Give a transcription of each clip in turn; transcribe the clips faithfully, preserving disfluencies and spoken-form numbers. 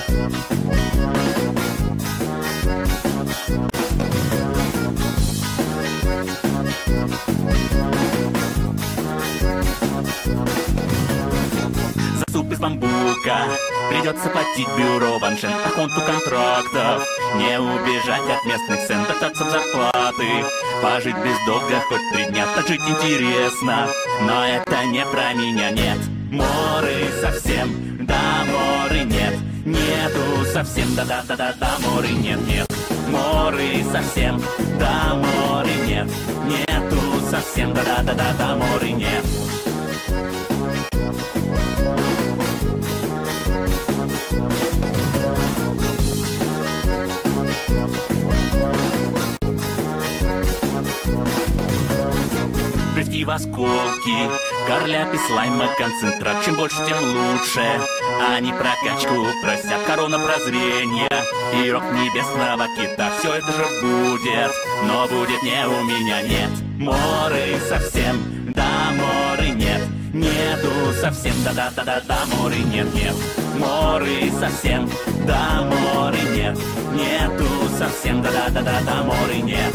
За суп из бамбука придется платить бюро баншен по конту контрактов. Не убежать от местных цен, дождаться зарплаты. Пожить без долга хоть три дня, так жить интересно. Но это не про меня, нет. Моры совсем, да моры нет. Нету совсем, да-да-да-да-да, моры нет, нет. Моры совсем, да моры нет. Нету совсем, да-да-да-да-да, моры нет. Прыжки в осколки, горляпи, слайма, концентрат. Чем больше, тем лучше. Они прокачку просят, корона прозрения и рок небесного кита. Все это же будет, но будет не у меня, нет. Моры совсем, да моры нет. Нету совсем, да-да-да-да-да, моры нет, нет. Моры совсем, да моры нет. Нету совсем, да-да-да-да-да, моры нет.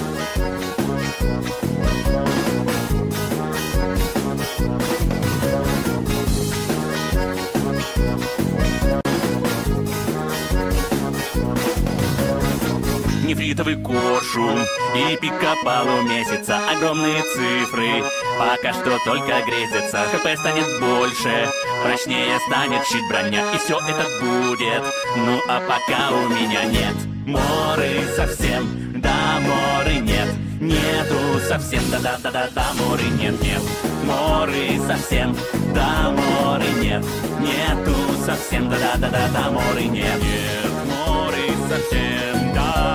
Нефритовый коршун и пика полумесяца. Огромные цифры пока что только грезятся. ХП станет больше, прочнее станет щит, броня, и все это будет. Ну а пока у меня нет моры совсем, да моры нет. Нету совсем, да-да-да-да-да, моры нет, нет. Моры совсем, да моры нет. Нету совсем, да-да-да-да-да, моры нет. Нет, моры совсем, да.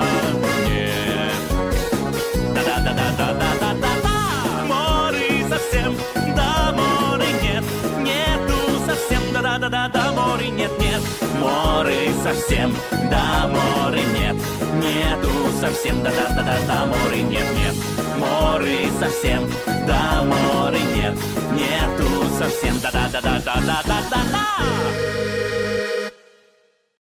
Да-да-да-да-да-да-да-да. Моры совсем, да моры нет. Нету совсем, да-да-да-да-да, моры нет, нет. Моры совсем, да моры нет. Нету совсем, да-да-да-да-да, моры нет, нет. Моры совсем, да моры нет. Нету совсем, да-да-да-да-да-да-да-да.